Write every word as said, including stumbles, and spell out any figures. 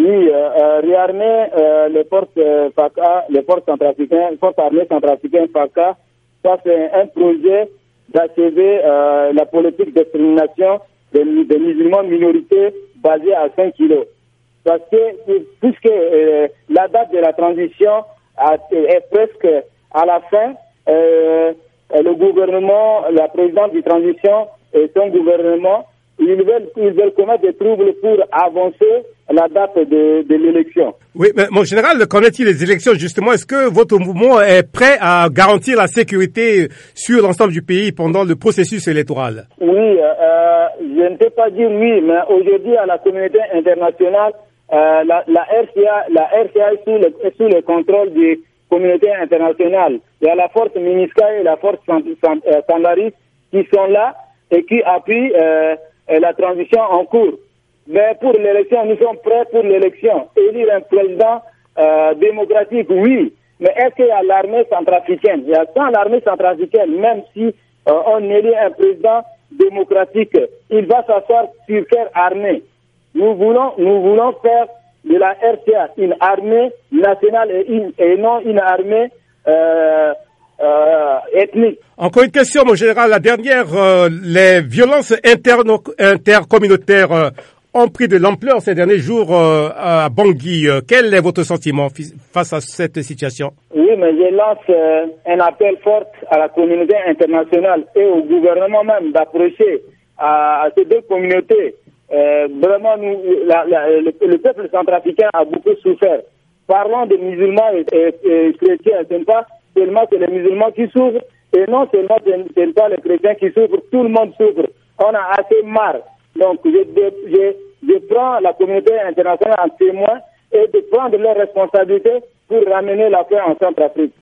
Oui, euh, euh, réarmer euh, les forces euh, FACA, les forces centrafricaines, forces armées centrafricaines FACA, ça c'est un projet d'achever euh, la politique d'extermination des, des musulmans minorités basée à cinq kilos. Parce que puisque euh, la date de la transition a, est presque à la fin, euh, le gouvernement, la présidente de transition et son gouvernement, ils veulent, ils veulent commettre des troubles pour avancer la date de, de l'élection. Oui, mais mon général, qu'en est-il des élections justement? Est-ce que votre mouvement est prêt à garantir la sécurité sur l'ensemble du pays pendant le processus électoral? Oui, euh, je ne peux pas dire oui, mais aujourd'hui à la communauté internationale, euh, la, la R C A, la R C A est sous le, est sous le contrôle des communautés internationales. Il y a la force MINUSCA et la force Sandaris qui sont là et qui appuient euh, la transition en cours. Mais pour l'élection, nous sommes prêts pour l'élection. Élire un président euh, démocratique, oui. Mais est-ce qu'il y a l'armée centrafricaine? Il y a sans l'armée centrafricaine, même si euh, on élit un président démocratique, il va s'asseoir sur quelle armée? Nous voulons, nous voulons faire de la R C A une armée nationale et, une, et non une armée euh, euh, ethnique. Encore une question, mon général. La dernière, euh, les violences interno- intercommunautaires euh, ont pris de l'ampleur ces derniers jours euh, à Bangui. Euh, quel est votre sentiment f- face à cette situation? Oui, mais je lance euh, un appel fort à la communauté internationale et au gouvernement même d'approcher à, à ces deux communautés. Euh, vraiment, nous, la, la, le, le peuple centrafricain a beaucoup souffert. Parlons des musulmans et, et, et chrétiens. Ce n'est pas seulement que les musulmans qui souffrent, et non seulement ce n'est pas les chrétiens qui souffrent, tout le monde souffre. On a assez marre. Donc, je, je, je prends la communauté internationale en témoin et de prendre leurs responsabilités pour ramener la paix en Centrafrique.